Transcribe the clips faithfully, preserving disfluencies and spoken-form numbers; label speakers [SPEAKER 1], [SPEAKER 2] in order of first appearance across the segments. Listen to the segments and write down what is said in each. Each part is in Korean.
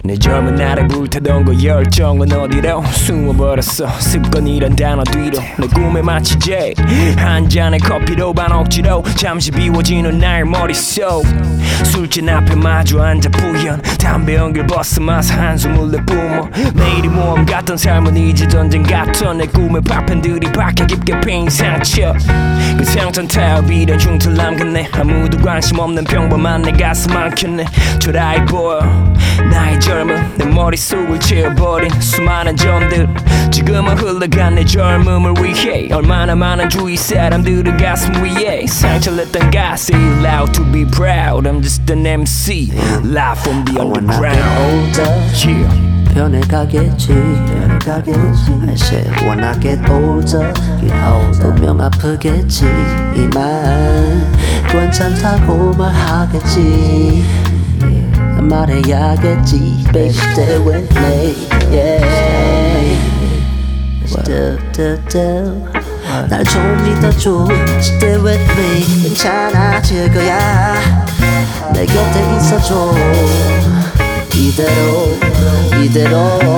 [SPEAKER 1] 내 젊은 날에 불타던 그 열정은 어디로 숨어버렸어. 습관이란 단어 뒤로 내 꿈에 맞추지. 한 잔의 커피로 반 억지로 잠시 비워지는 나의 머릿속. 술잔 앞에 마주 앉아 부연 담배 연기를 벗으면서 한숨을 내뿜어. 매일이 모험 같던 삶은 이제 전쟁 같아. 내 꿈의 파편들이 박혀 깊게 패인 상처. 그 상처는 타협이란 흉터를 남겼네. 아무도 관심 없는 평범한 내 가슴 앓혔네. 초라해 보여 나의 젊음. 내 머릿속을 채워버린 수많은 점들. 지금은 흘러간 내 젊음을 위해 얼마나 많은 주위 사람들의 가슴 위에 상처를 냈던 가시. Loud to be proud, I'm just an 엠씨 live from the underground. Yeah.
[SPEAKER 2] 변해가겠지, 변해가겠지. I said when I get older, get older. 분명 아프겠지만 괜찮다고 말하겠지. 말해야겠지, baby, stay with me, yeah. Still, still, still. 날 좀 믿어줘, stay with me. 괜찮아질 거야, 내 곁에 있어줘. 이대로, 이대로,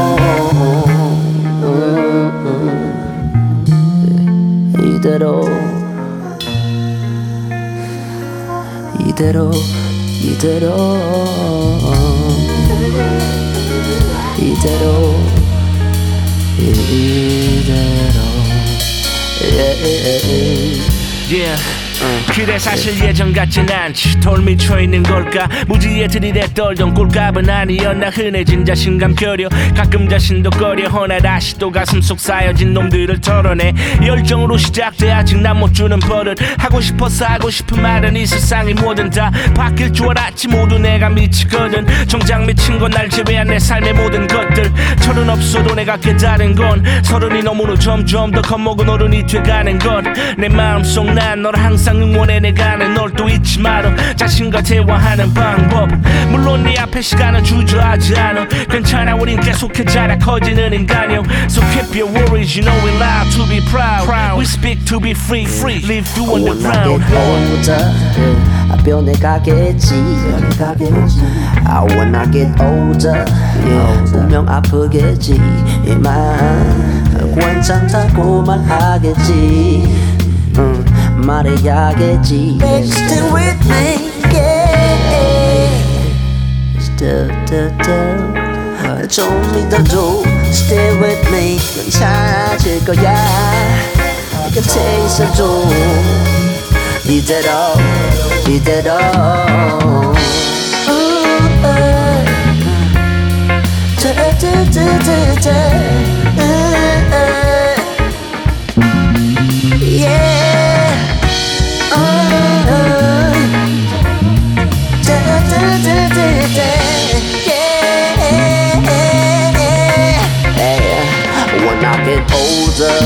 [SPEAKER 2] 이대로, 이대로, 이대로, 이대로, 이대로.
[SPEAKER 1] Yeah. 그래 사실 예전 같진 않지. 돌미쳐 있는 걸까. 무지에 들이대 떨던 꼴값은 아니었나. 흔해진 자신감 켜려 가끔 자신도 꺼려. 허나 다시 또 가슴 속 쌓여진 놈들을 털어내. 열정으로 시작돼 아직 난 못 주는 버릇. 하고 싶어서 하고 싶은 말은 이 세상이 뭐든 다 바뀔 줄 알았지. 모두 내가 미치거든. 정작 미친 건 날 제외한 내 삶의 모든 것들. 철은 없어도 내가 깨달은 건 서른이 넘으로 점점 더 겁먹은 어른이 돼가는 것. 내 마음속 난 널 항상 응원해. 내가 널 또 잊지 마라. 자신과 대화하는 방법. 물론 네 앞에 시간은 주저하지 않아. 괜찮아 우린 계속해 자라 커지는 인간형. So keep your worries, you know we're allowed to be proud. We speak to be free, free. Live through underground.
[SPEAKER 2] When I get older, yeah, 변해가겠지, 변해가겠지. I when I get older, yeah, 분명 아프겠지만 괜찮다고 말하겠지. 응, 말해야겠지. Baby, stay with me, yeah. Still, still, still. 좀 믿어줘, stay with me. 괜찮아질 거야, 곁에 있어줘. 이대로, 이대로. When I get older,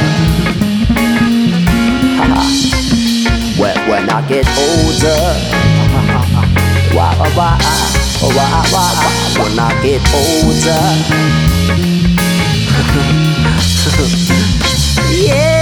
[SPEAKER 2] when, when I get older, wah, wah, wah, wah, wah, when I get older, yeah.